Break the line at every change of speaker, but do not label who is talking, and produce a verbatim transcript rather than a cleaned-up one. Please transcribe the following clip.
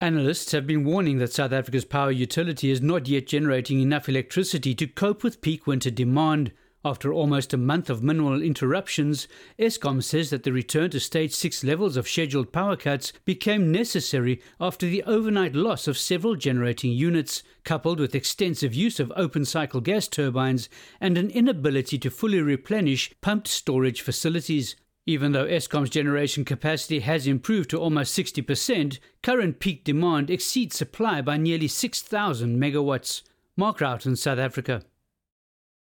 Analysts have been warning that South Africa's power utility is not yet generating enough electricity to cope with peak winter demand. After almost a month of minimal interruptions, Eskom says that the return to stage six levels of scheduled power cuts became necessary after the overnight loss of several generating units, coupled with extensive use of open-cycle gas turbines and an inability to fully replenish pumped storage facilities. Even though Eskom's generation capacity has improved to almost sixty percent, current peak demand exceeds supply by nearly six thousand megawatts. Mark Rowton, South Africa.